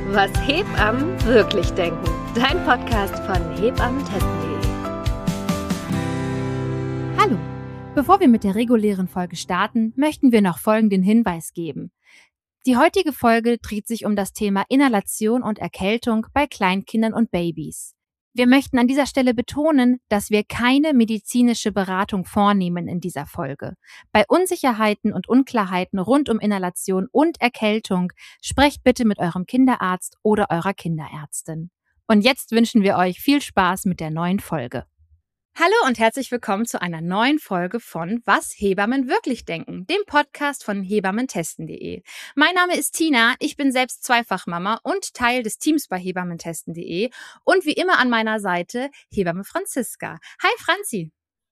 Was Hebammen wirklich denken. Dein Podcast von hebammentesten.de. Hallo, bevor wir mit der regulären Folge starten, möchten wir noch folgenden Hinweis geben. Die heutige Folge dreht sich um das Thema Inhalation und Erkältung bei Kleinkindern und Babys. Wir möchten an dieser Stelle betonen, dass wir keine medizinische Beratung vornehmen in dieser Folge. Bei Unsicherheiten und Unklarheiten rund um Inhalation und Erkältung sprecht bitte mit eurem Kinderarzt oder eurer Kinderärztin. Und jetzt wünschen wir euch viel Spaß mit der neuen Folge. Hallo und herzlich willkommen zu einer neuen Folge von Was Hebammen wirklich denken, dem Podcast von hebammentesten.de. Mein Name ist Tina, ich bin selbst Zweifachmama und Teil des Teams bei hebammentesten.de und wie immer an meiner Seite Hebamme Franziska. Hi Franzi.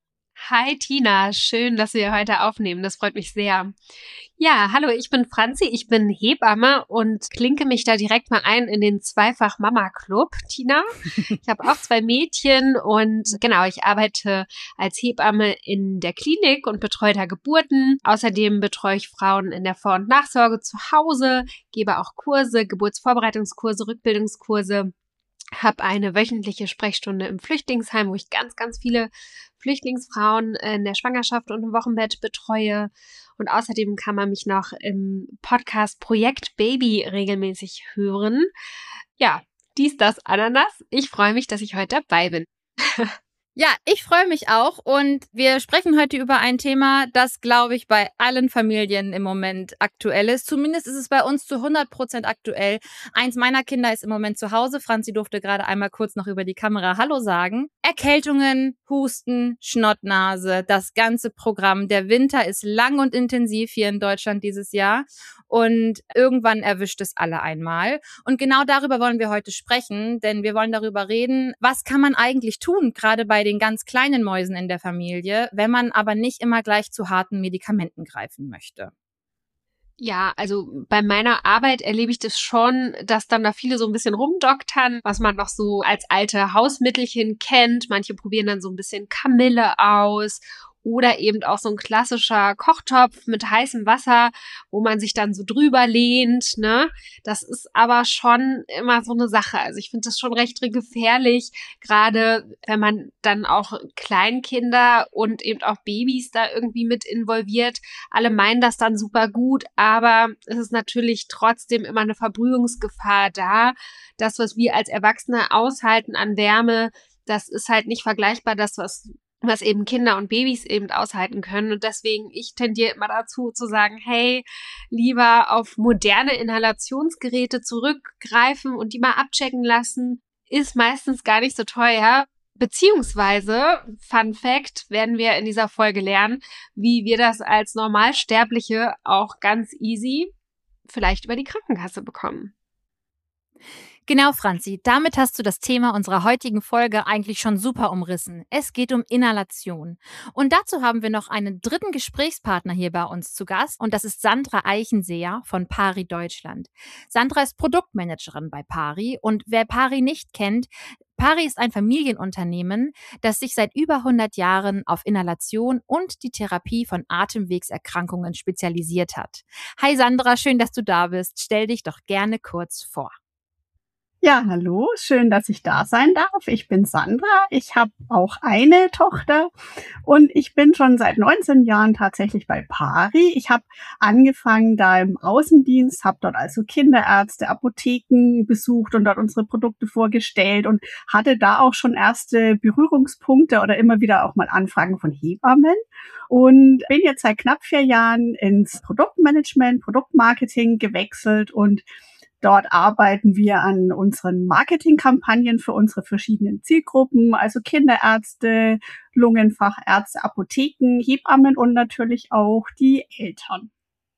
Hi Tina, schön, dass wir heute aufnehmen, das freut mich sehr. Ja, hallo, ich bin Franzi, ich bin Hebamme und klinke mich da direkt mal ein in den Zweifach-Mama-Club, Tina. Ich habe auch 2 Mädchen und genau, ich arbeite als Hebamme in der Klinik und betreue da Geburten. Außerdem betreue ich Frauen in der Vor- und Nachsorge zu Hause, gebe auch Kurse, Geburtsvorbereitungskurse, Rückbildungskurse. Habe eine wöchentliche Sprechstunde im Flüchtlingsheim, wo ich ganz, ganz viele Flüchtlingsfrauen in der Schwangerschaft und im Wochenbett betreue. Und außerdem kann man mich noch im Podcast Projekt Baby regelmäßig hören. Ja, dies, das, Ananas. Ich freue mich, dass ich heute dabei bin. Ja, ich freue mich auch und wir sprechen heute über ein Thema, das, glaube ich, bei allen Familien im Moment aktuell ist. Zumindest ist es bei uns zu 100% aktuell. Eins meiner Kinder ist im Moment zu Hause. Franzi durfte gerade einmal kurz noch über die Kamera Hallo sagen. Erkältungen, Husten, Schnottnase, das ganze Programm. Der Winter ist lang und intensiv hier in Deutschland dieses Jahr und irgendwann erwischt es alle einmal. Und genau darüber wollen wir heute sprechen, denn wir wollen darüber reden, was kann man eigentlich tun, gerade bei den ganz kleinen Mäusen in der Familie, wenn man aber nicht immer gleich zu harten Medikamenten greifen möchte. Ja, also bei meiner Arbeit erlebe ich das schon, dass dann da viele so ein bisschen rumdoktern, was man noch so als alte Hausmittelchen kennt. Manche probieren dann so ein bisschen Kamille aus oder eben auch so ein klassischer Kochtopf mit heißem Wasser, wo man sich dann so drüber lehnt, ne? Das ist aber schon immer so eine Sache. Also ich finde das schon recht gefährlich, gerade wenn man dann auch Kleinkinder und eben auch Babys da irgendwie mit involviert. Alle meinen das dann super gut, aber es ist natürlich trotzdem immer eine Verbrühungsgefahr da. Das, was wir als Erwachsene aushalten an Wärme, das ist halt nicht vergleichbar, das, was eben Kinder und Babys eben aushalten können. Und deswegen, ich tendiere immer dazu zu sagen, hey, lieber auf moderne Inhalationsgeräte zurückgreifen und die mal abchecken lassen. Ist meistens gar nicht so teuer. Beziehungsweise, Fun Fact, werden wir in dieser Folge lernen, wie wir das als Normalsterbliche auch ganz easy vielleicht über die Krankenkasse bekommen. Genau, Franzi, damit hast du das Thema unserer heutigen Folge eigentlich schon super umrissen. Es geht um Inhalation. Und dazu haben wir noch einen dritten Gesprächspartner hier bei uns zu Gast und das ist Sandra Eichenseher von Pari Deutschland. Sandra ist Produktmanagerin bei Pari und wer Pari nicht kennt, Pari ist ein Familienunternehmen, das sich seit über 100 Jahren auf Inhalation und die Therapie von Atemwegserkrankungen spezialisiert hat. Hi Sandra, schön, dass du da bist. Stell dich doch gerne kurz vor. Ja, hallo, schön, dass ich da sein darf. Ich bin Sandra, ich habe auch eine Tochter und ich bin schon seit 19 Jahren tatsächlich bei Pari. Ich habe angefangen da im Außendienst, habe dort also Kinderärzte, Apotheken besucht und dort unsere Produkte vorgestellt und hatte da auch schon erste Berührungspunkte oder immer wieder auch mal Anfragen von Hebammen und bin jetzt seit knapp 4 Jahren ins Produktmanagement, Produktmarketing gewechselt und dort arbeiten wir an unseren Marketingkampagnen für unsere verschiedenen Zielgruppen, also Kinderärzte, Lungenfachärzte, Apotheken, Hebammen und natürlich auch die Eltern.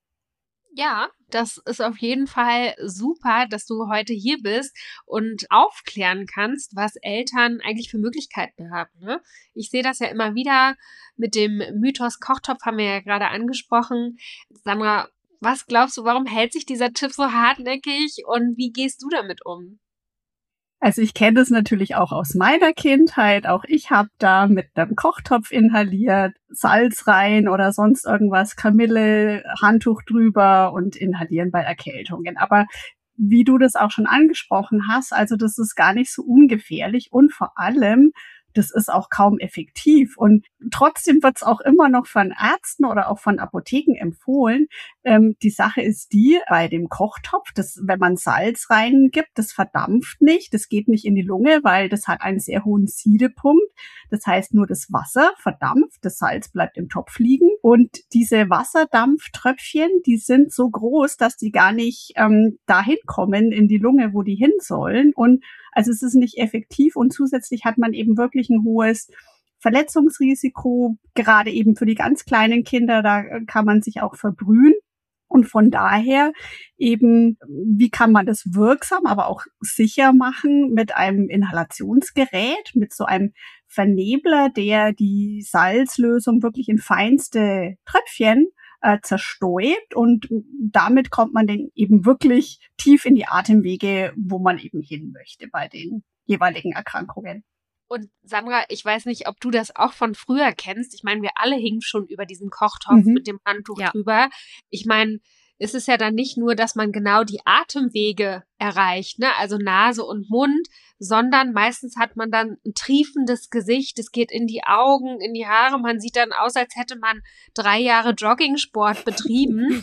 Ja, das ist auf jeden Fall super, dass du heute hier bist und aufklären kannst, was Eltern eigentlich für Möglichkeiten haben. Ne? Ich sehe das ja immer wieder mit dem Mythos Kochtopf, haben wir ja gerade angesprochen. Sandra, was glaubst du, warum hält sich dieser Tipp so hartnäckig und wie gehst du damit um? Also ich kenne das natürlich auch aus meiner Kindheit. Auch ich habe da mit einem Kochtopf inhaliert, Salz rein oder sonst irgendwas, Kamille, Handtuch drüber und inhalieren bei Erkältungen. Aber wie du das auch schon angesprochen hast, also das ist gar nicht so ungefährlich und vor allem, das ist auch kaum effektiv. Und trotzdem wird es auch immer noch von Ärzten oder auch von Apotheken empfohlen. Die Sache ist die, bei dem Kochtopf, wenn man Salz reingibt, das verdampft nicht, das geht nicht in die Lunge, weil das hat einen sehr hohen Siedepunkt. Das heißt, nur das Wasser verdampft, das Salz bleibt im Topf liegen. Und diese Wasserdampftröpfchen, die sind so groß, dass die gar nicht dahin kommen in die Lunge, wo die hin sollen. Und also es ist nicht effektiv und zusätzlich hat man eben wirklich ein hohes Verletzungsrisiko, gerade eben für die ganz kleinen Kinder, da kann man sich auch verbrühen. Und von daher eben, wie kann man das wirksam, aber auch sicher machen mit einem Inhalationsgerät, mit so einem Vernebler, der die Salzlösung wirklich in feinste Tröpfchen zerstäubt und damit kommt man dann eben wirklich tief in die Atemwege, wo man eben hin möchte bei den jeweiligen Erkrankungen. Und Sandra, ich weiß nicht, ob du das auch von früher kennst. Ich meine, wir alle hingen schon über diesem Kochtopf mit dem Handtuch drüber. Ich meine, es ist ja dann nicht nur, dass man genau die Atemwege erreicht, ne, also Nase und Mund, sondern meistens hat man dann ein triefendes Gesicht, es geht in die Augen, in die Haare, man sieht dann aus, als hätte man 3 Jahre Joggingsport betrieben.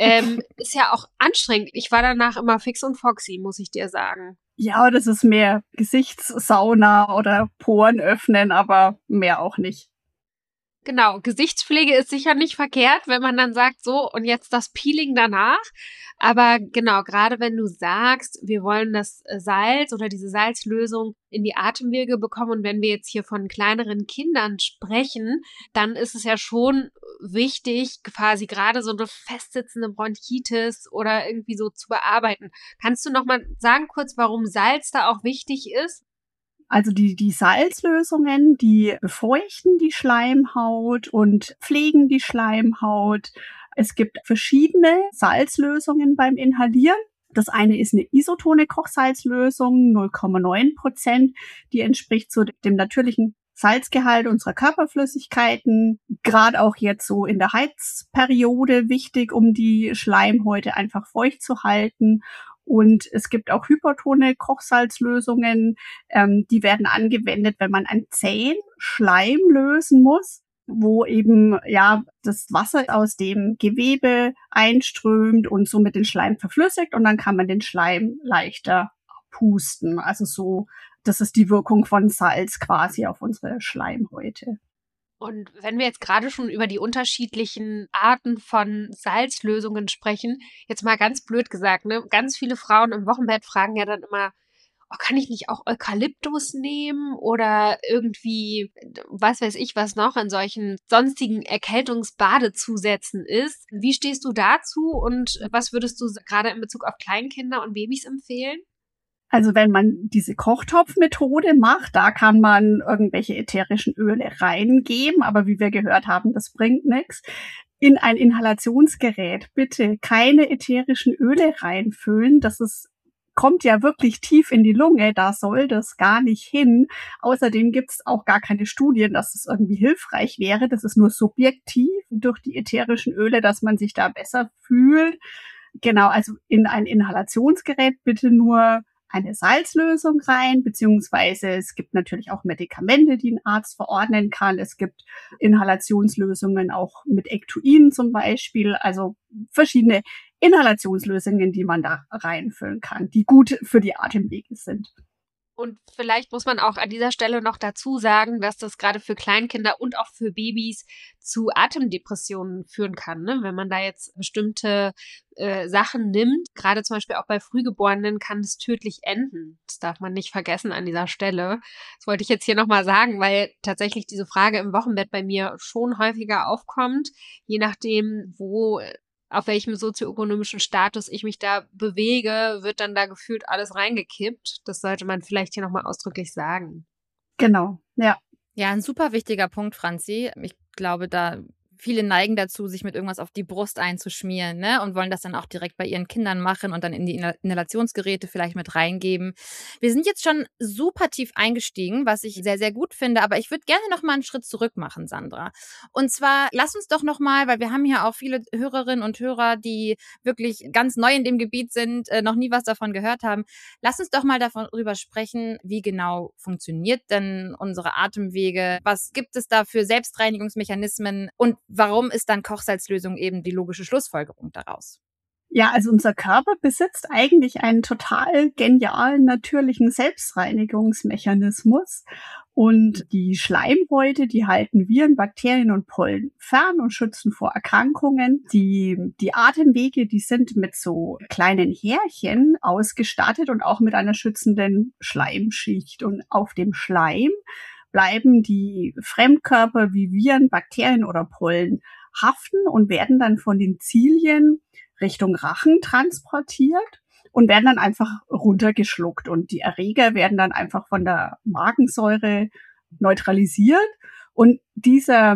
Ist ja auch anstrengend. Ich war danach immer fix und foxy, muss ich dir sagen. Ja, das ist mehr Gesichtssauna oder Poren öffnen, aber mehr auch nicht. Genau, Gesichtspflege ist sicher nicht verkehrt, wenn man dann sagt, so, und jetzt das Peeling danach. Aber genau, gerade wenn du sagst, wir wollen das Salz oder diese Salzlösung in die Atemwege bekommen und wenn wir jetzt hier von kleineren Kindern sprechen, dann ist es ja schon wichtig, quasi gerade so eine festsitzende Bronchitis oder irgendwie so zu bearbeiten. Kannst du noch mal sagen kurz, warum Salz da auch wichtig ist? Also die Salzlösungen, die befeuchten die Schleimhaut und pflegen die Schleimhaut. Es gibt verschiedene Salzlösungen beim Inhalieren. Das eine ist eine isotone Kochsalzlösung, 0,9%. Die entspricht so dem natürlichen Salzgehalt unserer Körperflüssigkeiten. Gerade auch jetzt so in der Heizperiode wichtig, um die Schleimhäute einfach feucht zu halten. Und es gibt auch hypertone Kochsalzlösungen, die werden angewendet, wenn man einen zähen Schleim lösen muss, wo eben ja das Wasser aus dem Gewebe einströmt und somit den Schleim verflüssigt und dann kann man den Schleim leichter pusten. Also so, das ist die Wirkung von Salz quasi auf unsere Schleimhäute. Und wenn wir jetzt gerade schon über die unterschiedlichen Arten von Salzlösungen sprechen, jetzt mal ganz blöd gesagt, ne, ganz viele Frauen im Wochenbett fragen ja dann immer, oh, kann ich nicht auch Eukalyptus nehmen oder irgendwie, was weiß ich, was noch in solchen sonstigen Erkältungsbadezusätzen ist. Wie stehst du dazu und was würdest du gerade in Bezug auf Kleinkinder und Babys empfehlen? Also wenn man diese Kochtopfmethode macht, da kann man irgendwelche ätherischen Öle reingeben, aber wie wir gehört haben, das bringt nichts. In ein Inhalationsgerät bitte keine ätherischen Öle reinfüllen, kommt ja wirklich tief in die Lunge, da soll das gar nicht hin. Außerdem gibt's auch gar keine Studien, dass es irgendwie hilfreich wäre. Das ist nur subjektiv durch die ätherischen Öle, dass man sich da besser fühlt. Genau, also in ein Inhalationsgerät bitte nur eine Salzlösung rein, beziehungsweise es gibt natürlich auch Medikamente, die ein Arzt verordnen kann. Es gibt Inhalationslösungen auch mit Ektuin zum Beispiel, also verschiedene Inhalationslösungen, die man da reinfüllen kann, die gut für die Atemwege sind. Und vielleicht muss man auch an dieser Stelle noch dazu sagen, dass das gerade für Kleinkinder und auch für Babys zu Atemdepressionen führen kann, ne? Wenn man da jetzt bestimmte Sachen nimmt, gerade zum Beispiel auch bei Frühgeborenen, kann es tödlich enden. Das darf man nicht vergessen an dieser Stelle. Das wollte ich jetzt hier nochmal sagen, weil tatsächlich diese Frage im Wochenbett bei mir schon häufiger aufkommt, je nachdem, auf welchem sozioökonomischen Status ich mich da bewege, wird dann da gefühlt alles reingekippt. Das sollte man vielleicht hier nochmal ausdrücklich sagen. Genau, ja. Ja, ein super wichtiger Punkt, Franzi. Ich glaube, da viele neigen dazu, sich mit irgendwas auf die Brust einzuschmieren, ne? Und wollen das dann auch direkt bei ihren Kindern machen und dann in die Inhalationsgeräte vielleicht mit reingeben. Wir sind jetzt schon super tief eingestiegen, was ich sehr, sehr gut finde. Aber ich würde gerne noch mal einen Schritt zurück machen, Sandra. Und zwar, lass uns doch noch mal, weil wir haben hier auch viele Hörerinnen und Hörer, die wirklich ganz neu in dem Gebiet sind, noch nie was davon gehört haben. Lass uns doch mal darüber sprechen, wie genau funktioniert denn unsere Atemwege? Was gibt es da für Selbstreinigungsmechanismen? Und warum ist dann Kochsalzlösung eben die logische Schlussfolgerung daraus? Ja, also unser Körper besitzt eigentlich einen total genialen, natürlichen Selbstreinigungsmechanismus. Und die Schleimhäute, die halten Viren, Bakterien und Pollen fern und schützen vor Erkrankungen. Die Atemwege, die sind mit so kleinen Härchen ausgestattet und auch mit einer schützenden Schleimschicht. Und auf dem Schleim bleiben die Fremdkörper wie Viren, Bakterien oder Pollen haften und werden dann von den Zilien Richtung Rachen transportiert und werden dann einfach runtergeschluckt. Und die Erreger werden dann einfach von der Magensäure neutralisiert. Und dieser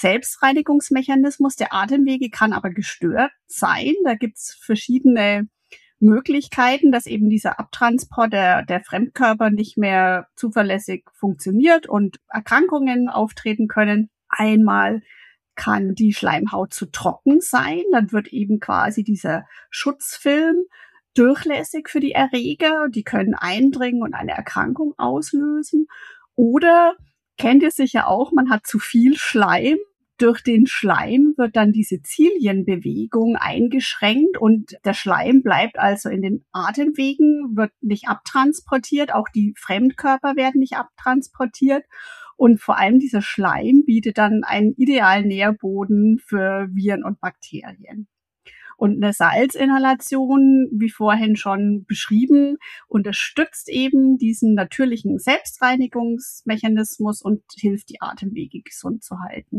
Selbstreinigungsmechanismus der Atemwege kann aber gestört sein. Da gibt's verschiedene Möglichkeiten, dass eben dieser Abtransport der Fremdkörper nicht mehr zuverlässig funktioniert und Erkrankungen auftreten können. Einmal kann die Schleimhaut zu trocken sein, dann wird eben quasi dieser Schutzfilm durchlässig für die Erreger, die können eindringen und eine Erkrankung auslösen. Oder kennt ihr sicher auch, man hat zu viel Schleim. Durch den Schleim wird dann diese Zilienbewegung eingeschränkt und der Schleim bleibt also in den Atemwegen, wird nicht abtransportiert, auch die Fremdkörper werden nicht abtransportiert. Und vor allem dieser Schleim bietet dann einen idealen Nährboden für Viren und Bakterien. Und eine Salzinhalation, wie vorhin schon beschrieben, unterstützt eben diesen natürlichen Selbstreinigungsmechanismus und hilft, die Atemwege gesund zu halten.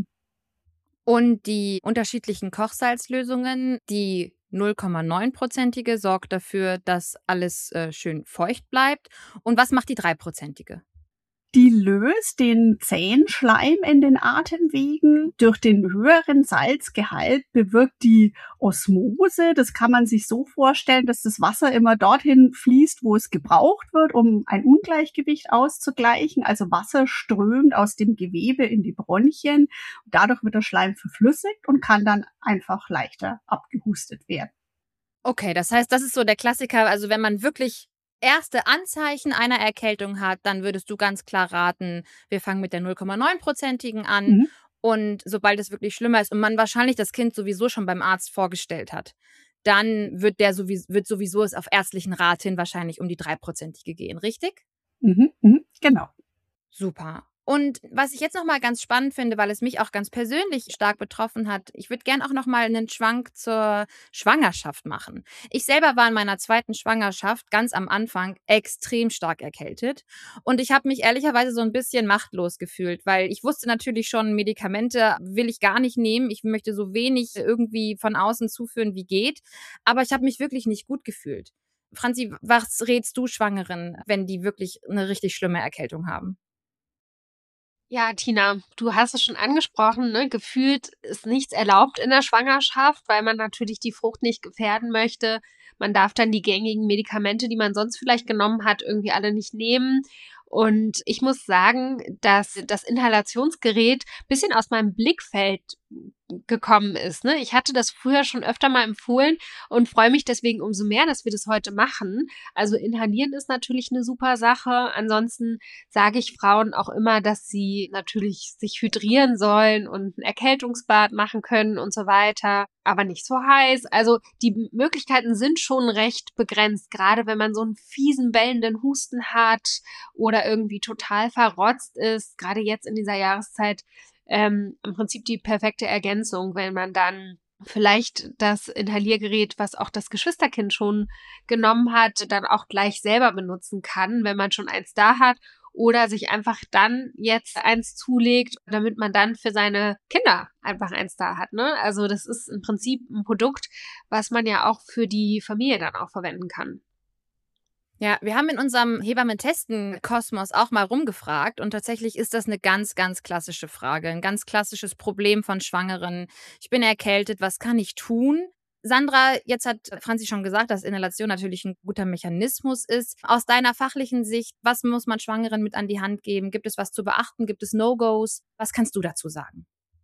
Und die unterschiedlichen Kochsalzlösungen, die 0,9-prozentige sorgt dafür, dass alles schön feucht bleibt. Und was macht die 3-prozentige? Die löst den zähen Schleim in den Atemwegen. Durch den höheren Salzgehalt bewirkt die Osmose. Das kann man sich so vorstellen, dass das Wasser immer dorthin fließt, wo es gebraucht wird, um ein Ungleichgewicht auszugleichen. Also Wasser strömt aus dem Gewebe in die Bronchien. Dadurch wird der Schleim verflüssigt und kann dann einfach leichter abgehustet werden. Okay, das heißt, das ist so der Klassiker. Also wenn man wirklich erste Anzeichen einer Erkältung hat, dann würdest du ganz klar raten, wir fangen mit der 0,9-prozentigen an. Mhm. Und sobald es wirklich schlimmer ist und man wahrscheinlich das Kind sowieso schon beim Arzt vorgestellt hat, dann wird sowieso es auf ärztlichen Rat hin wahrscheinlich um die 3-prozentige gehen, richtig? Genau. Super. Und was ich jetzt nochmal ganz spannend finde, weil es mich auch ganz persönlich stark betroffen hat, ich würde gerne auch nochmal einen Schwank zur Schwangerschaft machen. Ich selber war in meiner 2. Schwangerschaft ganz am Anfang extrem stark erkältet und ich habe mich ehrlicherweise so ein bisschen machtlos gefühlt, weil ich wusste natürlich schon, Medikamente will ich gar nicht nehmen. Ich möchte so wenig irgendwie von außen zuführen, wie geht, aber ich habe mich wirklich nicht gut gefühlt. Franzi, was rätst du Schwangeren, wenn die wirklich eine richtig schlimme Erkältung haben? Ja, Tina, du hast es schon angesprochen, ne? Gefühlt ist nichts erlaubt in der Schwangerschaft, weil man natürlich die Frucht nicht gefährden möchte. Man darf dann die gängigen Medikamente, die man sonst vielleicht genommen hat, irgendwie alle nicht nehmen. Und ich muss sagen, dass das Inhalationsgerät ein bisschen aus meinem Blickfeld gekommen ist. Ne? Ich hatte das früher schon öfter mal empfohlen und freue mich deswegen umso mehr, dass wir das heute machen. Also inhalieren ist natürlich eine super Sache. Ansonsten sage ich Frauen auch immer, dass sie natürlich sich hydrieren sollen und ein Erkältungsbad machen können und so weiter, aber nicht so heiß. Also die Möglichkeiten sind schon recht begrenzt, gerade wenn man so einen fiesen, bellenden Husten hat oder irgendwie total verrotzt ist, gerade jetzt in dieser Jahreszeit. Im Prinzip die perfekte Ergänzung, wenn man dann vielleicht das Inhaliergerät, was auch das Geschwisterkind schon genommen hat, dann auch gleich selber benutzen kann, wenn man schon eins da hat oder sich einfach dann jetzt eins zulegt, damit man dann für seine Kinder einfach eins da hat, ne? Also das ist im Prinzip ein Produkt, was man ja auch für die Familie dann auch verwenden kann. Ja, wir haben in unserem Hebammen-Testen-Kosmos auch mal rumgefragt und tatsächlich ist das eine ganz, ganz klassische Frage, ein ganz klassisches Problem von Schwangeren. Ich bin erkältet, was kann ich tun? Sandra, jetzt hat Franzi schon gesagt, dass Inhalation natürlich ein guter Mechanismus ist. Aus deiner fachlichen Sicht, was muss man Schwangeren mit an die Hand geben? Gibt es was zu beachten? Gibt es No-Gos? Was kannst du dazu sagen?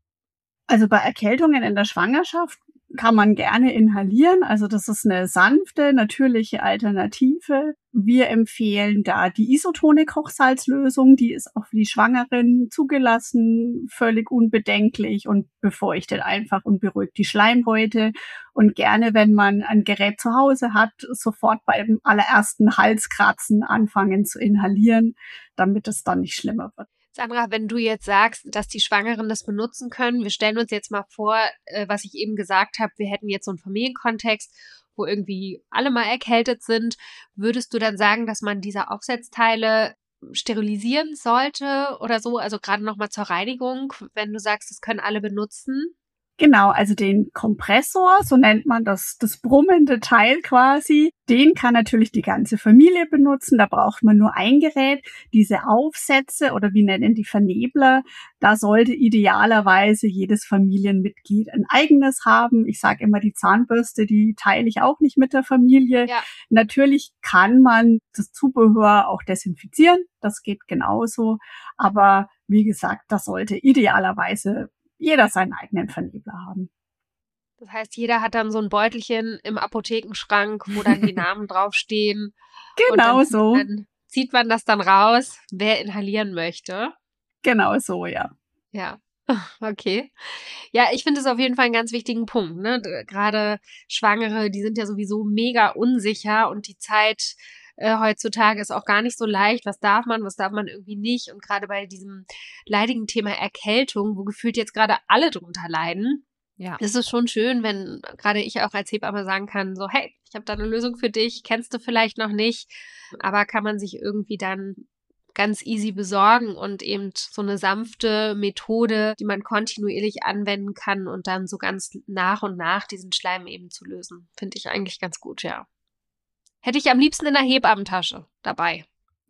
Also bei Erkältungen in der Schwangerschaft kann man gerne inhalieren. Also das ist eine sanfte, natürliche Alternative. Wir empfehlen da die Isotonik-Kochsalzlösung. Die ist auch für die Schwangeren zugelassen, völlig unbedenklich und befeuchtet einfach und beruhigt die Schleimhäute. Und gerne, wenn man ein Gerät zu Hause hat, sofort beim allerersten Halskratzen anfangen zu inhalieren, damit es dann nicht schlimmer wird. Sandra, wenn du jetzt sagst, dass die Schwangeren das benutzen können, wir stellen uns jetzt mal vor, was ich eben gesagt habe, wir hätten jetzt so einen Familienkontext, wo irgendwie alle mal erkältet sind. Würdest du dann sagen, dass man diese Aufsetzteile sterilisieren sollte oder so? Also gerade nochmal zur Reinigung, wenn du sagst, das können alle benutzen? Genau, also den Kompressor, so nennt man das brummende Teil quasi, den kann natürlich die ganze Familie benutzen, da braucht man nur ein Gerät. Diese Aufsätze oder wir nennen die Vernebler, da sollte idealerweise jedes Familienmitglied ein eigenes haben. Ich sage immer, die Zahnbürste, die teile ich auch nicht mit der Familie. Ja. Natürlich kann man das Zubehör auch desinfizieren, das geht genauso, aber wie gesagt, das sollte idealerweise jeder seinen eigenen Vernebler haben. Das heißt, jeder hat dann so ein Beutelchen im Apothekenschrank, wo dann die Namen draufstehen. Genau und so. Dann zieht man das dann raus, wer inhalieren möchte. Genau so, ja. Ja, okay. Ja, ich finde es auf jeden Fall einen ganz wichtigen Punkt, ne? Gerade Schwangere, die sind ja sowieso mega unsicher und die Zeit heutzutage ist auch gar nicht so leicht. Was darf man irgendwie nicht? Und gerade bei diesem leidigen Thema Erkältung, wo gefühlt jetzt gerade alle drunter leiden, Ja. ist es schon schön, wenn gerade ich auch als Hebamme sagen kann, so, hey, ich habe da eine Lösung für dich, kennst du vielleicht noch nicht, aber kann man sich irgendwie dann ganz easy besorgen und eben so eine sanfte Methode, die man kontinuierlich anwenden kann und dann so ganz nach und nach diesen Schleim eben zu lösen. Finde ich eigentlich ganz gut, ja. Hätte ich am liebsten in der Hebammentasche dabei.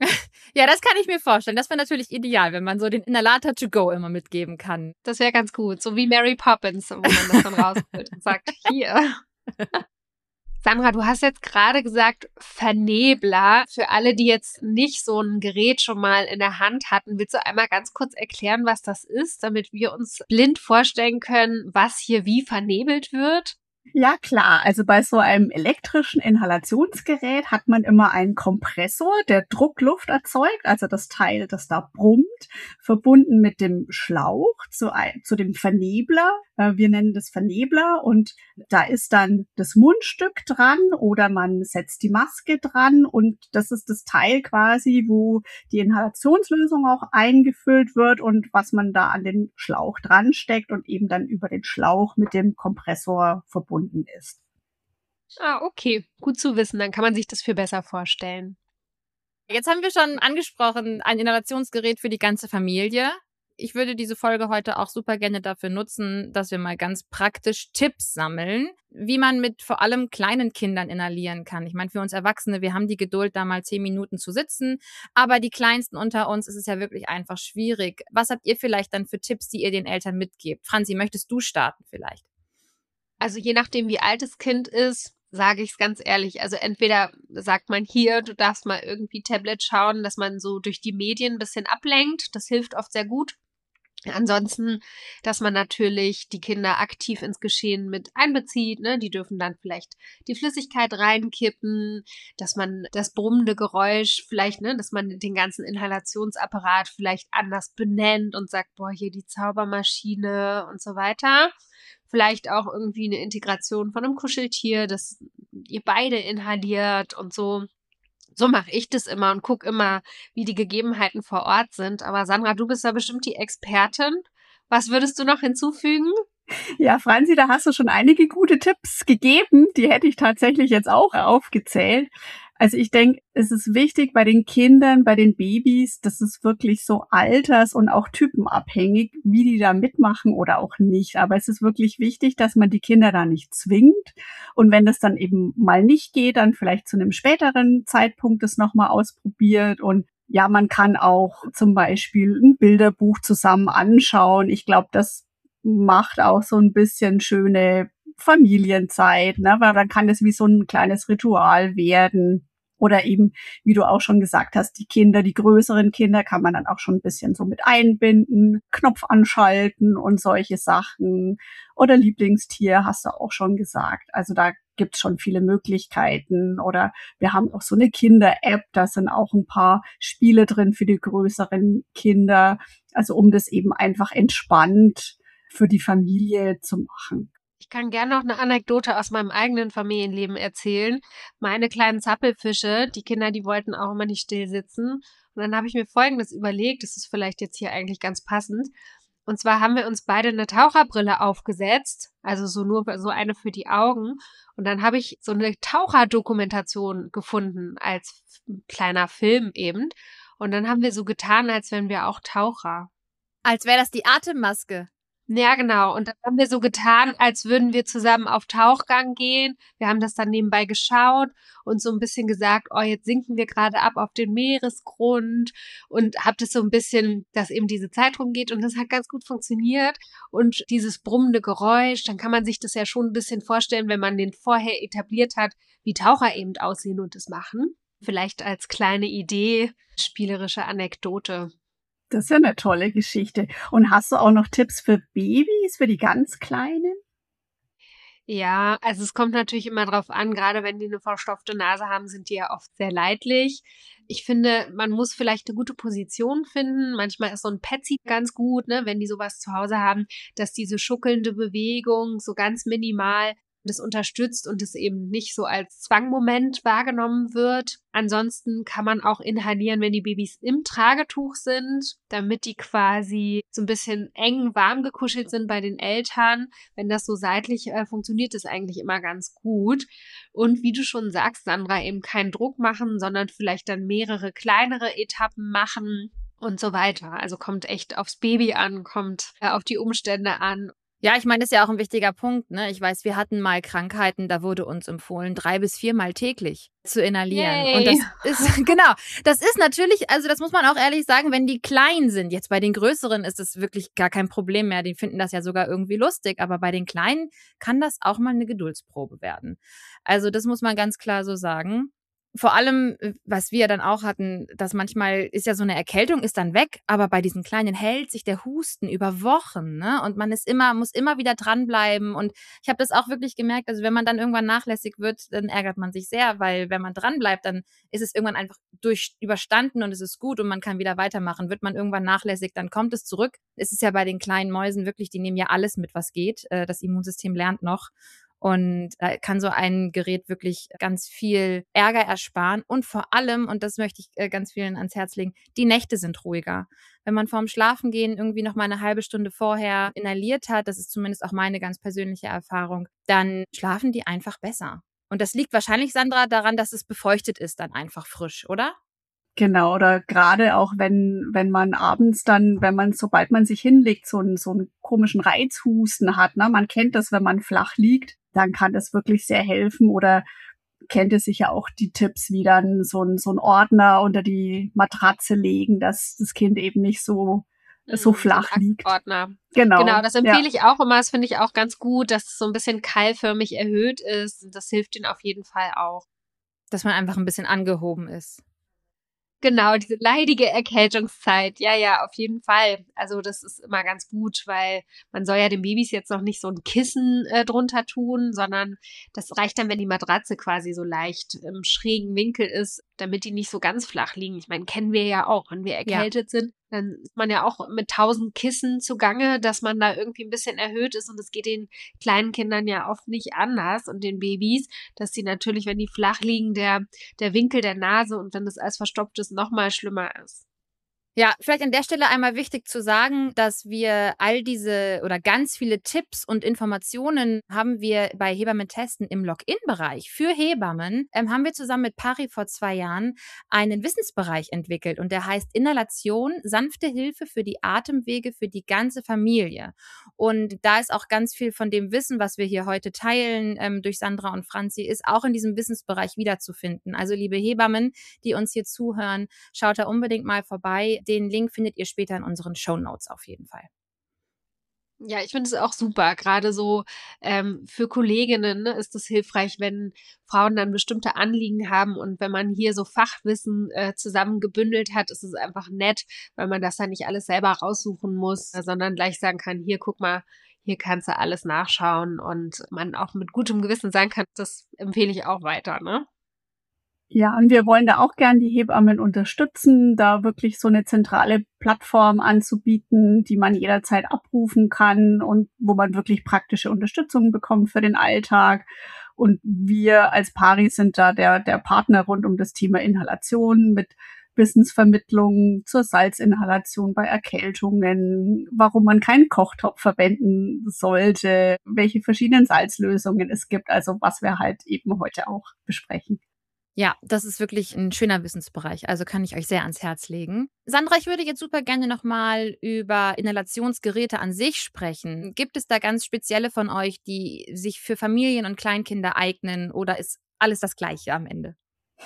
Ja, das kann ich mir vorstellen. Das wäre natürlich ideal, wenn man so den Inhalator to go immer mitgeben kann. Das wäre ganz gut. So wie Mary Poppins, wo man das dann rausholt und sagt, hier. Sandra, du hast jetzt gerade gesagt, Vernebler. Für alle, die jetzt nicht so ein Gerät schon mal in der Hand hatten, willst du einmal ganz kurz erklären, was das ist, damit wir uns blind vorstellen können, was hier wie vernebelt wird? Ja, klar. Also bei so einem elektrischen Inhalationsgerät hat man immer einen Kompressor, der Druckluft erzeugt, also das Teil, das da brummt, verbunden mit dem Schlauch zu dem Vernebler. Wir nennen das Vernebler und da ist dann das Mundstück dran oder man setzt die Maske dran und das ist das Teil quasi, wo die Inhalationslösung auch eingefüllt wird und was man da an den Schlauch dran steckt und eben dann über den Schlauch mit dem Kompressor verbunden ist. Ah, okay. Gut zu wissen. Dann kann man sich das viel besser vorstellen. Jetzt haben wir schon angesprochen, ein Inhalationsgerät für die ganze Familie. Ich würde diese Folge heute auch super gerne dafür nutzen, dass wir mal ganz praktisch Tipps sammeln, wie man mit vor allem kleinen Kindern inhalieren kann. Ich meine, für uns Erwachsene, wir haben die Geduld, da mal 10 Minuten zu sitzen, aber die Kleinsten unter uns ist es ja wirklich einfach schwierig. Was habt ihr vielleicht dann für Tipps, die ihr den Eltern mitgebt? Franzi, möchtest du starten vielleicht? Also je nachdem, wie alt das Kind ist, sage ich es ganz ehrlich. Also entweder sagt man hier, du darfst mal irgendwie Tablet schauen, dass man so durch die Medien ein bisschen ablenkt. Das hilft oft sehr gut. Ansonsten, dass man natürlich die Kinder aktiv ins Geschehen mit einbezieht, ne? Die dürfen dann vielleicht die Flüssigkeit reinkippen, dass man das brummende Geräusch vielleicht, ne, dass man den ganzen Inhalationsapparat vielleicht anders benennt und sagt, boah, hier die Zaubermaschine und so weiter. Vielleicht auch irgendwie eine Integration von einem Kuscheltier, dass ihr beide inhaliert und so. So mache ich das immer und gucke immer, wie die Gegebenheiten vor Ort sind. Aber Sandra, du bist da bestimmt die Expertin. Was würdest du noch hinzufügen? Ja, Franzi, da hast du schon einige gute Tipps gegeben. Die hätte ich tatsächlich jetzt auch aufgezählt. Also ich denke, es ist wichtig bei den Kindern, bei den Babys, das ist wirklich so alters- und auch typenabhängig, wie die da mitmachen oder auch nicht. Aber es ist wirklich wichtig, dass man die Kinder da nicht zwingt. Und wenn das dann eben mal nicht geht, dann vielleicht zu einem späteren Zeitpunkt das nochmal ausprobiert. Und ja, man kann auch zum Beispiel ein Bilderbuch zusammen anschauen. Ich glaube, das macht auch so ein bisschen schöne Familienzeit, ne? Weil dann kann das wie so ein kleines Ritual werden. Oder eben, wie du auch schon gesagt hast, die Kinder, die größeren Kinder kann man dann auch schon ein bisschen so mit einbinden, Knopf anschalten und solche Sachen. Oder Lieblingstier, hast du auch schon gesagt. Also da gibt's schon viele Möglichkeiten. Oder wir haben auch so eine Kinder-App, da sind auch ein paar Spiele drin für die größeren Kinder. Also um das eben einfach entspannt für die Familie zu machen. Ich kann gerne noch eine Anekdote aus meinem eigenen Familienleben erzählen. Meine kleinen Zappelfische, die Kinder, die wollten auch immer nicht still sitzen. Und dann habe ich mir Folgendes überlegt, das ist vielleicht jetzt hier eigentlich ganz passend. Und zwar haben wir uns beide eine Taucherbrille aufgesetzt, also so nur so eine für die Augen. Und dann habe ich so eine Taucherdokumentation gefunden als kleiner Film eben. Und dann haben wir so getan, als wären wir auch Taucher. Als wäre das die Atemmaske. Ja, genau. Und dann haben wir so getan, als würden wir zusammen auf Tauchgang gehen. Wir haben das dann nebenbei geschaut und so ein bisschen gesagt, oh, jetzt sinken wir gerade ab auf den Meeresgrund und habt es so ein bisschen, dass eben diese Zeit rumgeht und das hat ganz gut funktioniert. Und dieses brummende Geräusch, dann kann man sich das ja schon ein bisschen vorstellen, wenn man den vorher etabliert hat, wie Taucher eben aussehen und das machen. Vielleicht als kleine Idee, spielerische Anekdote. Das ist ja eine tolle Geschichte. Und hast du auch noch Tipps für Babys, für die ganz Kleinen? Ja, also es kommt natürlich immer drauf an, gerade wenn die eine verstopfte Nase haben, sind die ja oft sehr leidlich. Ich finde, man muss vielleicht eine gute Position finden. Manchmal ist so ein Petsy ganz gut, ne, wenn die sowas zu Hause haben, dass diese schuckelnde Bewegung so ganz minimal das unterstützt und es eben nicht so als Zwangmoment wahrgenommen wird. Ansonsten kann man auch inhalieren, wenn die Babys im Tragetuch sind, damit die quasi so ein bisschen eng warm gekuschelt sind bei den Eltern. Wenn das so seitlich funktioniert, ist eigentlich immer ganz gut. Und wie du schon sagst, Sandra, eben keinen Druck machen, sondern vielleicht dann mehrere kleinere Etappen machen und so weiter. Also kommt echt aufs Baby an, kommt auf die Umstände an. Ja, ich meine, das ist ja auch ein wichtiger Punkt, ne? Ich weiß, wir hatten mal Krankheiten, da wurde uns empfohlen, 3 bis 4 Mal täglich zu inhalieren. Yay. Und das ist, genau, das ist natürlich, also das muss man auch ehrlich sagen, wenn die klein sind. Jetzt bei den Größeren ist es wirklich gar kein Problem mehr. Die finden das ja sogar irgendwie lustig. Aber bei den Kleinen kann das auch mal eine Geduldsprobe werden. Also das muss man ganz klar so sagen. Vor allem, was wir dann auch hatten, dass manchmal ist ja so eine Erkältung, ist dann weg, aber bei diesen Kleinen hält sich der Husten über Wochen, ne? Und man ist muss immer wieder dranbleiben. Und ich habe das auch wirklich gemerkt, also wenn man dann irgendwann nachlässig wird, dann ärgert man sich sehr, weil wenn man dranbleibt, dann ist es irgendwann einfach überstanden und es ist gut und man kann wieder weitermachen. Wird man irgendwann nachlässig, dann kommt es zurück. Es ist ja bei den kleinen Mäusen wirklich, die nehmen ja alles mit, was geht. Das Immunsystem lernt noch. Und da kann so ein Gerät wirklich ganz viel Ärger ersparen. Und vor allem, und das möchte ich ganz vielen ans Herz legen, die Nächte sind ruhiger. Wenn man vorm Schlafengehen irgendwie noch mal eine halbe Stunde vorher inhaliert hat, das ist zumindest auch meine ganz persönliche Erfahrung, dann schlafen die einfach besser. Und das liegt wahrscheinlich, Sandra, daran, dass es befeuchtet ist, dann einfach frisch, oder? Genau, oder gerade auch wenn man abends dann, sobald man sich hinlegt, so einen komischen Reizhusten hat, ne? Man kennt das, wenn man flach liegt, dann kann das wirklich sehr helfen. Oder kennt ihr sicher auch die Tipps, wie dann so ein Ordner unter die Matratze legen, dass das Kind eben nicht so flach liegt. Ordner. Genau, das empfehle ich auch immer. Das finde ich auch ganz gut, dass es so ein bisschen keilförmig erhöht ist. Das hilft ihnen auf jeden Fall auch. Dass man einfach ein bisschen angehoben ist. Genau, diese leidige Erkältungszeit. Ja, auf jeden Fall. Also das ist immer ganz gut, weil man soll ja den Babys jetzt noch nicht so ein Kissen drunter tun, sondern das reicht dann, wenn die Matratze quasi so leicht im schrägen Winkel ist, damit die nicht so ganz flach liegen. Ich meine, kennen wir ja auch, wenn wir erkältet sind, dann ist man ja auch mit 1000 Kissen zugange, dass man da irgendwie ein bisschen erhöht ist und es geht den kleinen Kindern ja oft nicht anders und den Babys, dass die natürlich, wenn die flach liegen, der Winkel der Nase und wenn das alles verstopft ist, noch mal schlimmer ist. Ja, vielleicht an der Stelle einmal wichtig zu sagen, dass wir all diese oder ganz viele Tipps und Informationen haben wir bei Hebammen testen im Login-Bereich. Für Hebammen haben wir zusammen mit Pari vor 2 Jahren einen Wissensbereich entwickelt und der heißt Inhalation, sanfte Hilfe für die Atemwege für die ganze Familie. Und da ist auch ganz viel von dem Wissen, was wir hier heute teilen durch Sandra und Franzi, ist auch in diesem Wissensbereich wiederzufinden. Also liebe Hebammen, die uns hier zuhören, schaut da unbedingt mal vorbei. Den Link findet ihr später in unseren Shownotes auf jeden Fall. Ja, ich finde es auch super. Gerade so für Kolleginnen, ne, ist es hilfreich, wenn Frauen dann bestimmte Anliegen haben und wenn man hier so Fachwissen zusammen gebündelt hat, ist es einfach nett, weil man das dann nicht alles selber raussuchen muss, sondern gleich sagen kann, hier, guck mal, hier kannst du alles nachschauen und man auch mit gutem Gewissen sagen kann, das empfehle ich auch weiter, ne? Ja, und wir wollen da auch gern die Hebammen unterstützen, da wirklich so eine zentrale Plattform anzubieten, die man jederzeit abrufen kann und wo man wirklich praktische Unterstützung bekommt für den Alltag. Und wir als Pari sind da der Partner rund um das Thema Inhalation mit Wissensvermittlung zur Salzinhalation bei Erkältungen, warum man keinen Kochtopf verwenden sollte, welche verschiedenen Salzlösungen es gibt, also was wir halt eben heute auch besprechen. Ja, das ist wirklich ein schöner Wissensbereich, also kann ich euch sehr ans Herz legen. Sandra, ich würde jetzt super gerne nochmal über Inhalationsgeräte an sich sprechen. Gibt es da ganz spezielle von euch, die sich für Familien und Kleinkinder eignen oder ist alles das Gleiche am Ende?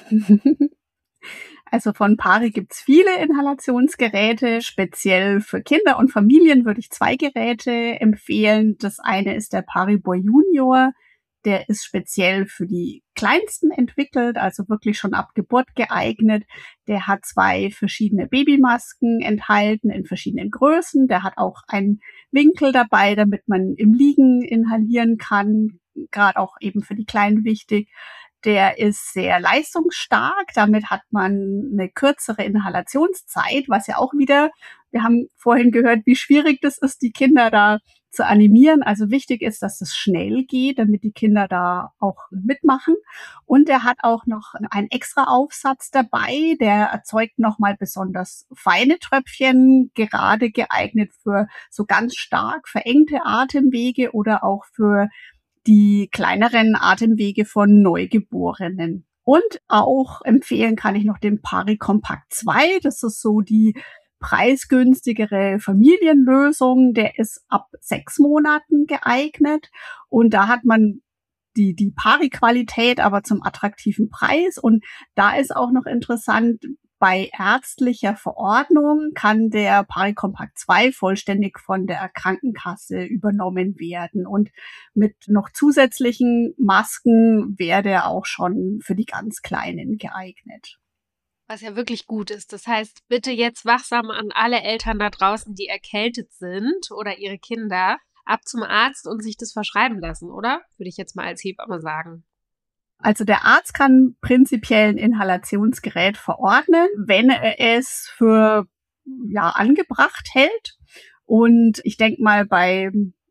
Also von Pari gibt's viele Inhalationsgeräte. Speziell für Kinder und Familien würde ich 2 Geräte empfehlen. Das eine ist der Pariboy Junior. Der ist speziell für die Kleinsten entwickelt, also wirklich schon ab Geburt geeignet. Der hat 2 verschiedene Babymasken enthalten in verschiedenen Größen. Der hat auch einen Winkel dabei, damit man im Liegen inhalieren kann, gerade auch eben für die Kleinen wichtig. Der ist sehr leistungsstark, damit hat man eine kürzere Inhalationszeit, was ja auch wieder, wir haben vorhin gehört, wie schwierig das ist, die Kinder da zu animieren. Also wichtig ist, dass es schnell geht, damit die Kinder da auch mitmachen. Und er hat auch noch einen extra Aufsatz dabei, der erzeugt nochmal besonders feine Tröpfchen, gerade geeignet für so ganz stark verengte Atemwege oder auch für die kleineren Atemwege von Neugeborenen. Und auch empfehlen kann ich noch den Pari Compact 2. Das ist so die preisgünstigere Familienlösung. Der ist ab 6 Monaten geeignet. Und da hat man die Pari-Qualität, aber zum attraktiven Preis. Und da ist auch noch interessant, bei ärztlicher Verordnung kann der Pari Compact 2 vollständig von der Krankenkasse übernommen werden. Und mit noch zusätzlichen Masken wäre der auch schon für die ganz Kleinen geeignet. Was ja wirklich gut ist. Das heißt, bitte jetzt wachsam an alle Eltern da draußen, die erkältet sind oder ihre Kinder, ab zum Arzt und sich das verschreiben lassen, oder? Würde ich jetzt mal als Hebamme sagen. Also der Arzt kann prinzipiell ein Inhalationsgerät verordnen, wenn er es für angebracht hält. Und ich denke mal bei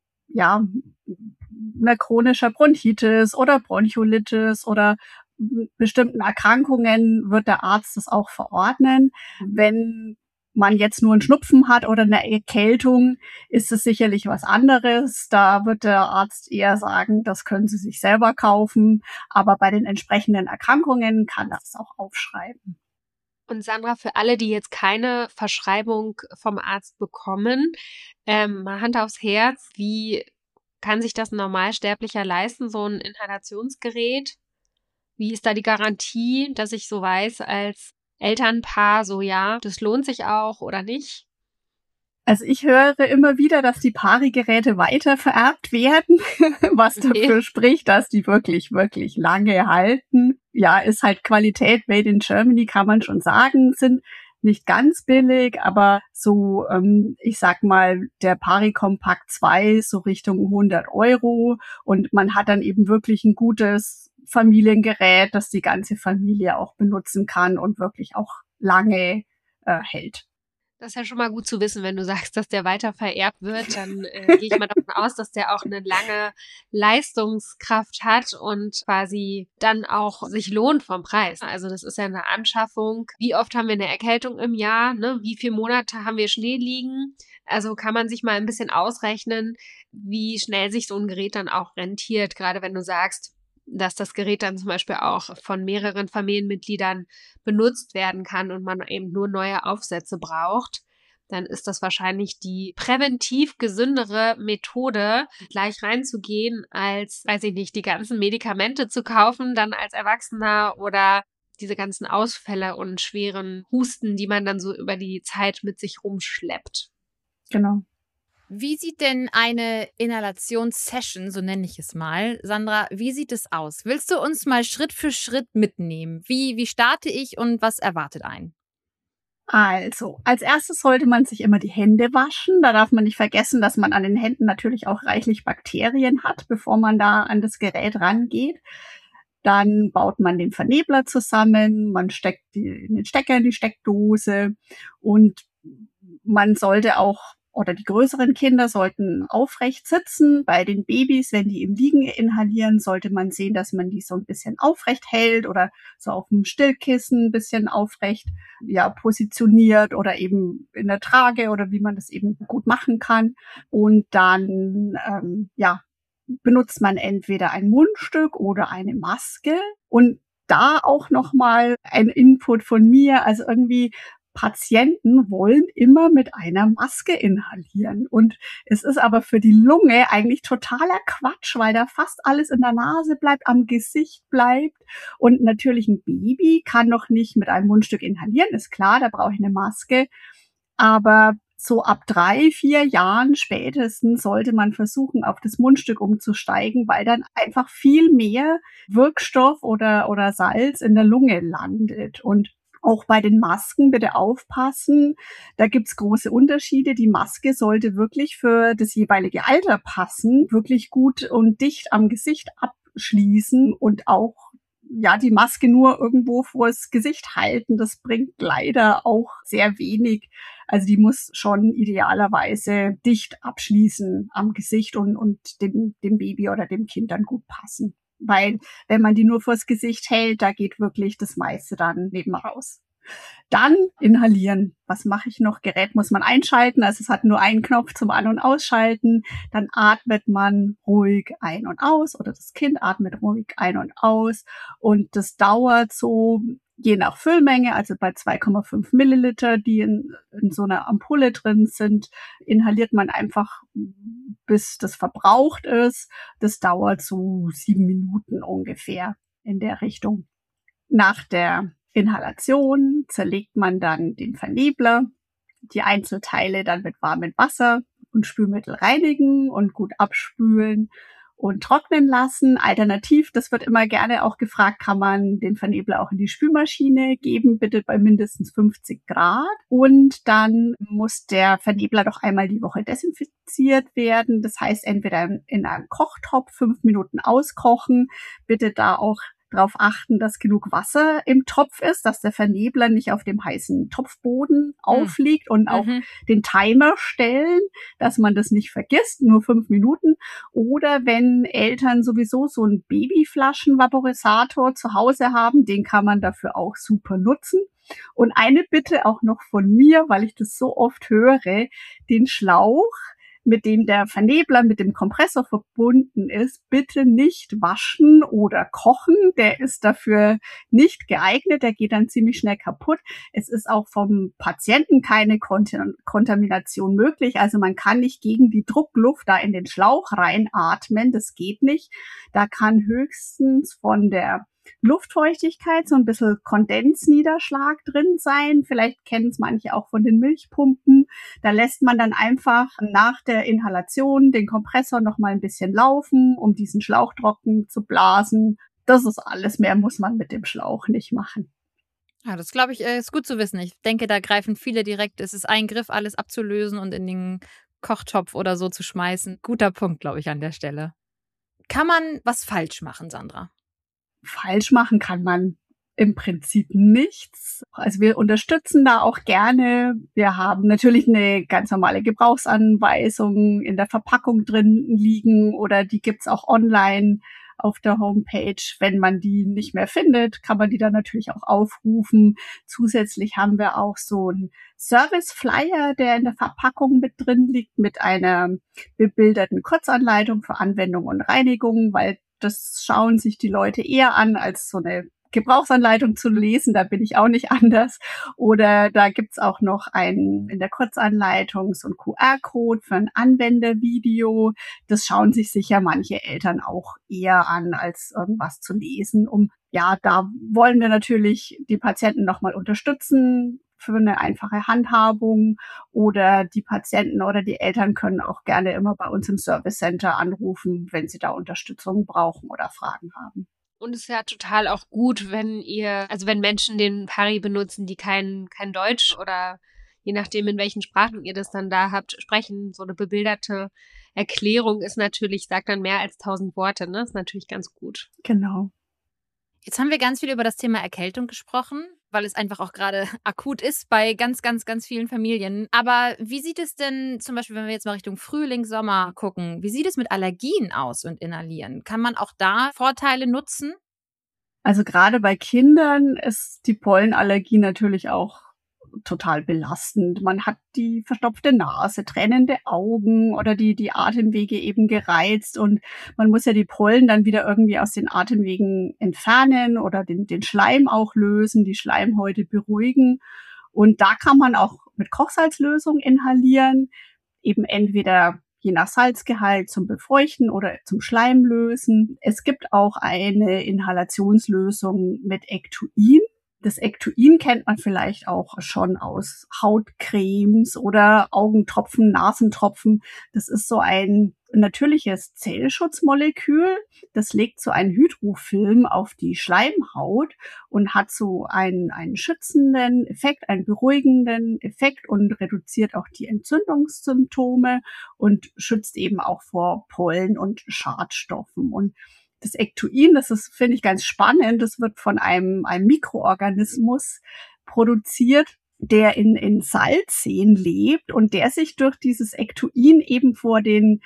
einer chronischer Bronchitis oder Bronchiolitis oder bestimmten Erkrankungen wird der Arzt das auch verordnen. Wenn man jetzt nur einen Schnupfen hat oder eine Erkältung, ist es sicherlich was anderes. Da wird der Arzt eher sagen, das können Sie sich selber kaufen. Aber bei den entsprechenden Erkrankungen kann das auch aufschreiben. Und Sandra, für alle, die jetzt keine Verschreibung vom Arzt bekommen, mal Hand aufs Herz, wie kann sich das ein Normalsterblicher leisten, so ein Inhalationsgerät? Wie ist da die Garantie, dass ich so weiß als Elternpaar, so ja, das lohnt sich auch oder nicht? Also ich höre immer wieder, dass die Pari-Geräte weiter vererbt werden, was dafür spricht, dass die wirklich, wirklich lange halten. Ja, ist halt Qualität made in Germany, kann man schon sagen, sind nicht ganz billig, aber so, ich sag mal, der Pari Compact 2 so Richtung 100 € und man hat dann eben wirklich ein gutes Familiengerät, das die ganze Familie auch benutzen kann und wirklich auch lange hält. Das ist ja schon mal gut zu wissen, wenn du sagst, dass der weiter vererbt wird, dann gehe ich mal davon aus, dass der auch eine lange Leistungskraft hat und quasi dann auch sich lohnt vom Preis. Also das ist ja eine Anschaffung. Wie oft haben wir eine Erkältung im Jahr? Ne? Wie viele Monate haben wir Schnee liegen? Also kann man sich mal ein bisschen ausrechnen, wie schnell sich so ein Gerät dann auch rentiert, gerade wenn du sagst, dass das Gerät dann zum Beispiel auch von mehreren Familienmitgliedern benutzt werden kann und man eben nur neue Aufsätze braucht, dann ist das wahrscheinlich die präventiv gesündere Methode, gleich reinzugehen, als, weiß ich nicht, die ganzen Medikamente zu kaufen, dann als Erwachsener oder diese ganzen Ausfälle und schweren Husten, die man dann so über die Zeit mit sich rumschleppt. Genau. Wie sieht denn eine Inhalationssession, so nenne ich es mal, Sandra, wie sieht es aus? Willst du uns mal Schritt für Schritt mitnehmen? Wie starte ich und was erwartet einen? Also, als erstes sollte man sich immer die Hände waschen. Da darf man nicht vergessen, dass man an den Händen natürlich auch reichlich Bakterien hat, bevor man da an das Gerät rangeht. Dann baut man den Vernebler zusammen, man steckt den Stecker in die Steckdose und man sollte auch, oder die größeren Kinder sollten aufrecht sitzen. Bei den Babys, wenn die im Liegen inhalieren, sollte man sehen, dass man die so ein bisschen aufrecht hält oder so auf dem Stillkissen ein bisschen aufrecht positioniert oder eben in der Trage oder wie man das eben gut machen kann. Und dann benutzt man entweder ein Mundstück oder eine Maske. Und da auch nochmal ein Input von mir, also irgendwie Patienten wollen immer mit einer Maske inhalieren. Und es ist aber für die Lunge eigentlich totaler Quatsch, weil da fast alles in der Nase bleibt, am Gesicht bleibt. Und natürlich ein Baby kann noch nicht mit einem Mundstück inhalieren, ist klar, da brauche ich eine Maske. Aber so ab 3-4 Jahren spätestens sollte man versuchen, auf das Mundstück umzusteigen, weil dann einfach viel mehr Wirkstoff oder Salz in der Lunge landet. Und auch bei den Masken bitte aufpassen. Da gibt's große Unterschiede. Die Maske sollte wirklich für das jeweilige Alter passen, wirklich gut und dicht am Gesicht abschließen und auch die Maske nur irgendwo vors Gesicht halten. Das bringt leider auch sehr wenig. Also die muss schon idealerweise dicht abschließen am Gesicht und dem Baby oder dem Kind dann gut passen. Weil wenn man die nur vors Gesicht hält, da geht wirklich das meiste dann neben raus. Dann inhalieren. Was mache ich noch? Gerät muss man einschalten. Also es hat nur einen Knopf zum An- und Ausschalten. Dann atmet man ruhig ein und aus oder das Kind atmet ruhig ein und aus. Und das dauert so je nach Füllmenge, also bei 2,5 Milliliter, die in so einer Ampulle drin sind, inhaliert man einfach, bis das verbraucht ist. Das dauert so 7 Minuten ungefähr in der Richtung. Nach der Inhalation zerlegt man dann den Vernebler, die Einzelteile dann mit warmem Wasser und Spülmittel reinigen und gut abspülen und trocknen lassen. Alternativ, das wird immer gerne auch gefragt, kann man den Vernebler auch in die Spülmaschine geben, bitte bei mindestens 50 Grad. Und dann muss der Vernebler doch einmal die Woche desinfiziert werden. Das heißt, entweder in einem Kochtopf 5 Minuten auskochen, bitte da auch darauf achten, dass genug Wasser im Topf ist, dass der Vernebler nicht auf dem heißen Topfboden aufliegt und auch den Timer stellen, dass man das nicht vergisst, nur 5 Minuten. Oder wenn Eltern sowieso so einen Babyflaschen-Vaporisator zu Hause haben, den kann man dafür auch super nutzen. Und eine Bitte auch noch von mir, weil ich das so oft höre, den Schlauch, mit dem der Vernebler mit dem Kompressor verbunden ist, bitte nicht waschen oder kochen. Der ist dafür nicht geeignet. Der geht dann ziemlich schnell kaputt. Es ist auch vom Patienten keine Kontamination möglich. Also man kann nicht gegen die Druckluft da in den Schlauch reinatmen. Das geht nicht. Da kann höchstens von der Luftfeuchtigkeit, so ein bisschen Kondensniederschlag drin sein. Vielleicht kennen es manche auch von den Milchpumpen. Da lässt man dann einfach nach der Inhalation den Kompressor noch mal ein bisschen laufen, um diesen Schlauch trocken zu blasen. Das ist alles. Mehr muss man mit dem Schlauch nicht machen. Ja, das glaube ich, ist gut zu wissen. Ich denke, da greifen viele direkt. Es ist ein Griff, alles abzulösen und in den Kochtopf oder so zu schmeißen. Guter Punkt, glaube ich, an der Stelle. Kann man was falsch machen, Sandra? Falsch machen kann man im Prinzip nichts. Also wir unterstützen da auch gerne. Wir haben natürlich eine ganz normale Gebrauchsanweisung in der Verpackung drin liegen oder die gibt's auch online auf der Homepage. Wenn man die nicht mehr findet, kann man die dann natürlich auch aufrufen. Zusätzlich haben wir auch so einen Service-Flyer, der in der Verpackung mit drin liegt, mit einer bebilderten Kurzanleitung für Anwendung und Reinigung, weil das schauen sich die Leute eher an, als so eine Gebrauchsanleitung zu lesen, da bin ich auch nicht anders. Oder da gibt's auch noch in der Kurzanleitung so ein QR-Code für ein Anwendervideo. Das schauen sich sicher manche Eltern auch eher an, als irgendwas zu lesen. Da wollen wir natürlich die Patienten nochmal unterstützen für eine einfache Handhabung, oder die Patienten oder die Eltern können auch gerne immer bei uns im Service Center anrufen, wenn sie da Unterstützung brauchen oder Fragen haben. Und es ist ja total auch gut, wenn Menschen den Pari benutzen, die kein Deutsch oder je nachdem, in welchen Sprachen ihr das dann da habt, sprechen. So eine bebilderte Erklärung sagt dann mehr als 1000 Worte, ne? Ist natürlich ganz gut. Genau. Jetzt haben wir ganz viel über das Thema Erkältung gesprochen, weil es einfach auch gerade akut ist bei ganz, ganz, ganz vielen Familien. Aber wie sieht es denn zum Beispiel, wenn wir jetzt mal Richtung Frühling, Sommer gucken, wie sieht es mit Allergien aus und Inhalieren? Kann man auch da Vorteile nutzen? Also gerade bei Kindern ist die Pollenallergie natürlich auch total belastend. Man hat die verstopfte Nase, tränende Augen oder die Atemwege eben gereizt und man muss ja die Pollen dann wieder irgendwie aus den Atemwegen entfernen oder den Schleim auch lösen, die Schleimhäute beruhigen. Und da kann man auch mit Kochsalzlösung inhalieren, eben entweder je nach Salzgehalt zum Befeuchten oder zum Schleimlösen. Es gibt auch eine Inhalationslösung mit Ectuin. Das Ectuin kennt man vielleicht auch schon aus Hautcremes oder Augentropfen, Nasentropfen. Das ist so ein natürliches Zellschutzmolekül. Das legt so einen Hydrofilm auf die Schleimhaut und hat so einen schützenden Effekt, einen beruhigenden Effekt und reduziert auch die Entzündungssymptome und schützt eben auch vor Pollen und Schadstoffen. Und das Ectuin, das ist, finde ich, ganz spannend. Das wird von einem Mikroorganismus produziert, der in Salzseen lebt und der sich durch dieses Ectuin eben vor den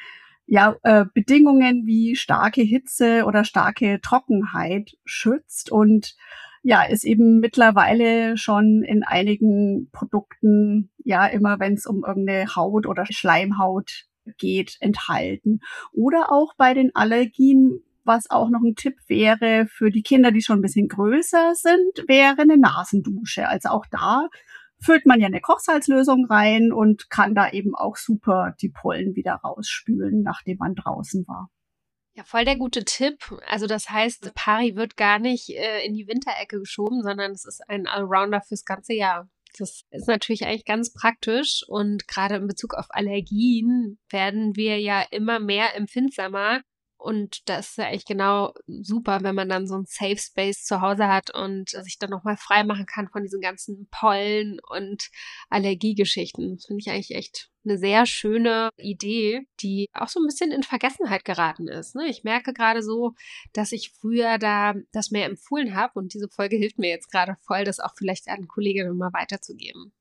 Bedingungen wie starke Hitze oder starke Trockenheit schützt und ist eben mittlerweile schon in einigen Produkten, immer wenn es um irgendeine Haut oder Schleimhaut geht, enthalten. Oder auch bei den Allergien, was auch noch ein Tipp wäre für die Kinder, die schon ein bisschen größer sind, wäre eine Nasendusche. Also auch da füllt man ja eine Kochsalzlösung rein und kann da eben auch super die Pollen wieder rausspülen, nachdem man draußen war. Ja, voll der gute Tipp. Also das heißt, Pari wird gar nicht in die Winterecke geschoben, sondern es ist ein Allrounder fürs ganze Jahr. Das ist natürlich eigentlich ganz praktisch und gerade in Bezug auf Allergien werden wir ja immer mehr empfindsamer. Und das ist ja echt genau super, wenn man dann so einen Safe Space zu Hause hat und sich dann nochmal frei machen kann von diesen ganzen Pollen und Allergiegeschichten. Das finde ich eigentlich echt eine sehr schöne Idee, die auch so ein bisschen in Vergessenheit geraten ist. Ne? Ich merke gerade so, dass ich früher da das mehr empfohlen habe und diese Folge hilft mir jetzt gerade voll, das auch vielleicht an Kolleginnen mal weiterzugeben.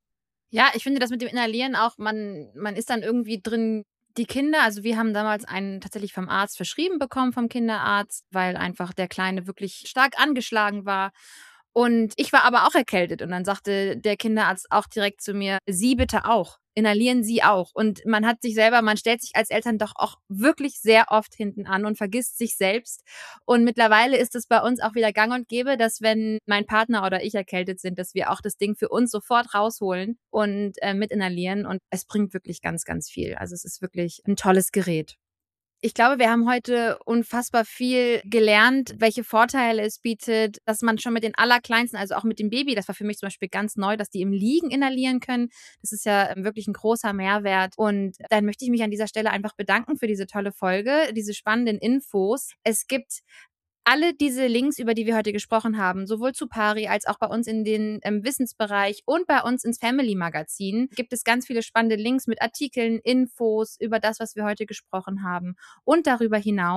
Ja, ich finde das mit dem Inhalieren auch, man ist dann irgendwie drin. Die Kinder, also wir haben damals einen tatsächlich vom Arzt verschrieben bekommen, vom Kinderarzt, weil einfach der Kleine wirklich stark angeschlagen war. Und ich war aber auch erkältet. Und dann sagte der Kinderarzt auch direkt zu mir, Sie bitte auch, inhalieren Sie auch. Und man stellt sich als Eltern doch auch wirklich sehr oft hinten an und vergisst sich selbst. Und mittlerweile ist es bei uns auch wieder gang und gäbe, dass wenn mein Partner oder ich erkältet sind, dass wir auch das Ding für uns sofort rausholen und mit inhalieren. Und es bringt wirklich ganz, ganz viel. Also es ist wirklich ein tolles Gerät. Ich glaube, wir haben heute unfassbar viel gelernt, welche Vorteile es bietet, dass man schon mit den Allerkleinsten, also auch mit dem Baby, das war für mich zum Beispiel ganz neu, dass die im Liegen inhalieren können. Das ist ja wirklich ein großer Mehrwert. Und dann möchte ich mich an dieser Stelle einfach bedanken für diese tolle Folge, diese spannenden Infos. Es gibt alle diese Links, über die wir heute gesprochen haben, sowohl zu Pari als auch bei uns in den Wissensbereich und bei uns ins Family-Magazin, gibt es ganz viele spannende Links mit Artikeln, Infos über das, was wir heute gesprochen haben. Und darüber hinaus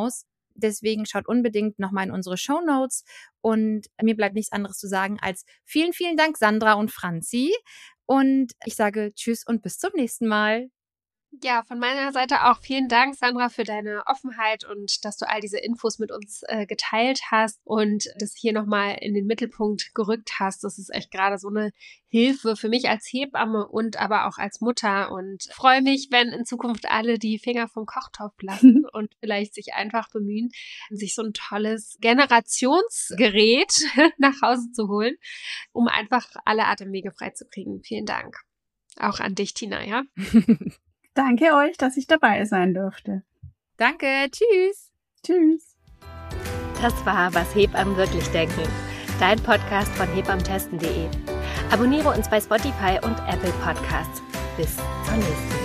Deswegen schaut unbedingt nochmal in unsere Shownotes und mir bleibt nichts anderes zu sagen als vielen, vielen Dank Sandra und Franzi und ich sage Tschüss und bis zum nächsten Mal. Ja, von meiner Seite auch vielen Dank, Sandra, für deine Offenheit und dass du all diese Infos mit uns geteilt hast und das hier nochmal in den Mittelpunkt gerückt hast. Das ist echt gerade so eine Hilfe für mich als Hebamme und aber auch als Mutter und freue mich, wenn in Zukunft alle die Finger vom Kochtopf lassen und vielleicht sich einfach bemühen, sich so ein tolles Generationsgerät nach Hause zu holen, um einfach alle Atemwege freizukriegen. Vielen Dank. Auch an dich, Tina, ja? Danke euch, dass ich dabei sein durfte. Danke, tschüss. Tschüss. Das war Was Hebammen wirklich denken. Dein Podcast von hebammentesten.de. Abonniere uns bei Spotify und Apple Podcasts. Bis zur nächsten Mal.